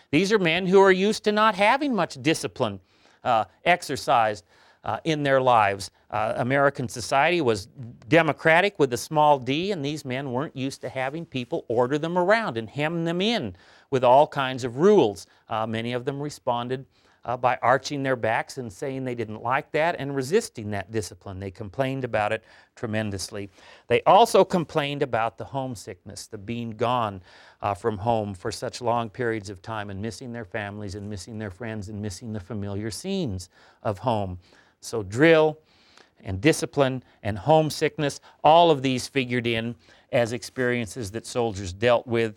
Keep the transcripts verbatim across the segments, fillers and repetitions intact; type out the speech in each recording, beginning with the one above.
These are men who are used to not having much discipline uh, exercised uh, in their lives. Uh, American society was democratic with a small d, and these men weren't used to having people order them around and hem them in with all kinds of rules. Uh, many of them responded uh, by arching their backs and saying they didn't like that and resisting that discipline. They complained about it tremendously. They also complained about the homesickness, the being gone uh, from home for such long periods of time and missing their families and missing their friends and missing the familiar scenes of home. So drill and discipline and homesickness, all of these figured in as experiences that soldiers dealt with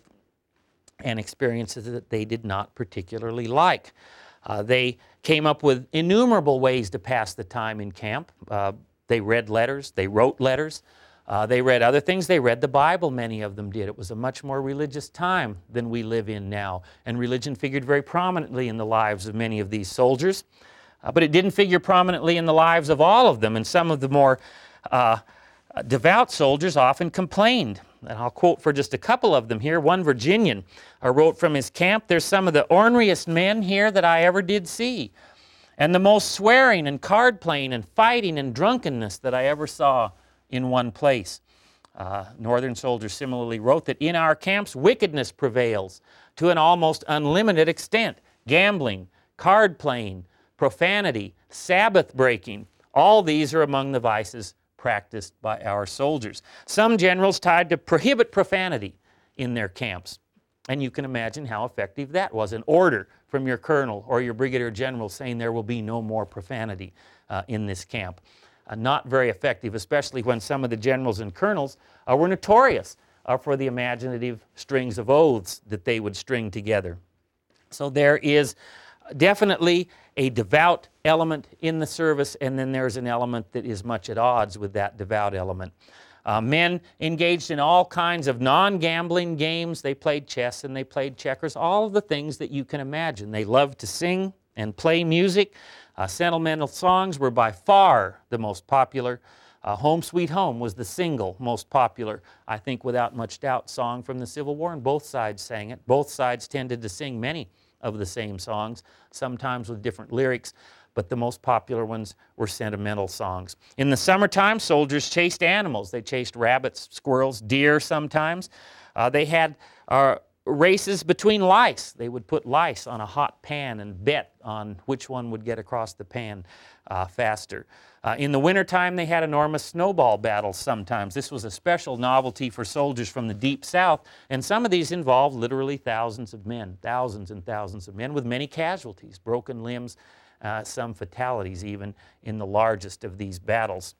and experiences that they did not particularly like. Uh, they came up with innumerable ways to pass the time in camp. Uh, they read letters, they wrote letters, uh, they read other things, they read the Bible, many of them did. It was a much more religious time than we live in now, and religion figured very prominently in the lives of many of these soldiers. Uh, but it didn't figure prominently in the lives of all of them, and some of the more uh, devout soldiers often complained. And I'll quote for just a couple of them here. One Virginian uh, wrote from his camp, "There's some of the orneriest men here that I ever did see, and the most swearing and card playing and fighting and drunkenness that I ever saw in one place." Uh, Northern soldiers similarly wrote that in our camps, wickedness prevails to an almost unlimited extent. Gambling, card playing, profanity, Sabbath breaking, all these are among the vices practiced by our soldiers. Some generals tried to prohibit profanity in their camps, and you can imagine how effective that was. An order from your colonel or your brigadier general saying there will be no more profanity uh, in this camp. Uh, not very effective, especially when some of the generals and colonels uh, were notorious uh, for the imaginative strings of oaths that they would string together. So there is definitely a devout element in the service, and then there's an element that is much at odds with that devout element. Uh, men engaged in all kinds of non-gambling games. They played chess and they played checkers, all of the things that you can imagine. They loved to sing and play music. Uh, sentimental songs were by far the most popular. Uh, Home Sweet Home was the single most popular, I think without much doubt, song from the Civil War, and both sides sang it. Both sides tended to sing many of the same songs, sometimes with different lyrics, but the most popular ones were sentimental songs. In the summertime, soldiers chased animals. They chased rabbits, squirrels, deer sometimes. Uh, they had uh, races between lice. They would put lice on a hot pan and bet on which one would get across the pan uh, faster. Uh, in the wintertime, they had enormous snowball battles sometimes. This was a special novelty for soldiers from the Deep South, and some of these involved literally thousands of men, thousands and thousands of men with many casualties, broken limbs, uh, some fatalities even in the largest of these battles.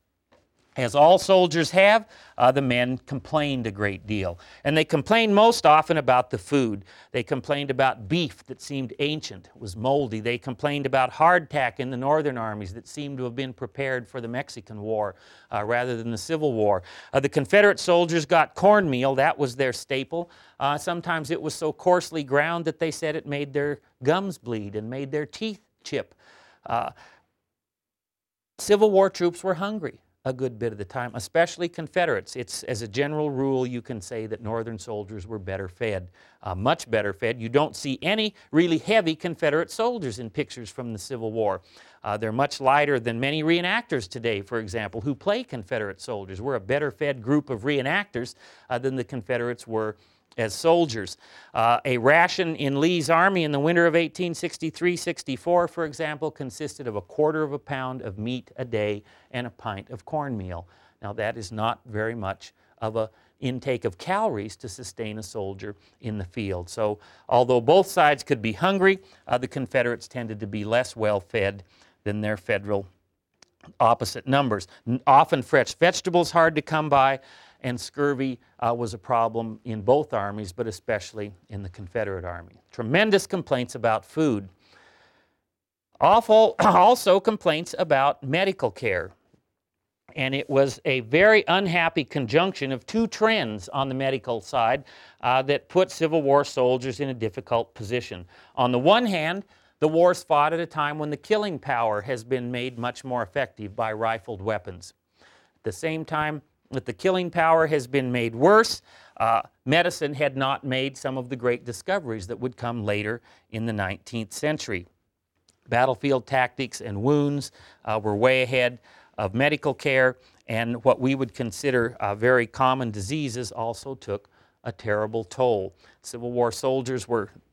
As all soldiers have, uh, the men complained a great deal. And they complained most often about the food. They complained about beef that seemed ancient, was moldy. They complained about hardtack in the northern armies that seemed to have been prepared for the Mexican War uh, rather than the Civil War. Uh, the Confederate soldiers got cornmeal. That was their staple. Uh, sometimes it was so coarsely ground that they said it made their gums bleed and made their teeth chip. Uh, Civil War troops were hungry a good bit of the time, especially Confederates. It's, as a general rule, you can say that Northern soldiers were better fed, uh, much better fed. You don't see any really heavy Confederate soldiers in pictures from the Civil War. Uh, they're much lighter than many reenactors today, for example, who play Confederate soldiers. We're a better fed group of reenactors uh, than the Confederates were as soldiers. Uh, a ration in Lee's army in the winter of eighteen sixty-three sixty-four, for example, consisted of a quarter of a pound of meat a day and a pint of cornmeal. Now that is not very much of an intake of calories to sustain a soldier in the field. So although both sides could be hungry, uh, the Confederates tended to be less well fed than their Federal opposite numbers. Often fresh vegetables hard to come by, and scurvy uh, was a problem in both armies, but especially in the Confederate Army. Tremendous complaints about food. Awful, also complaints about medical care. And it was a very unhappy conjunction of two trends on the medical side uh, that put Civil War soldiers in a difficult position. On the one hand, the war's fought at a time when the killing power has been made much more effective by rifled weapons. At the same time, that the killing power has been made worse, uh, medicine had not made some of the great discoveries that would come later in the nineteenth century. Battlefield tactics and wounds uh, were way ahead of medical care, and what we would consider uh, very common diseases also took a terrible toll. Civil War soldiers were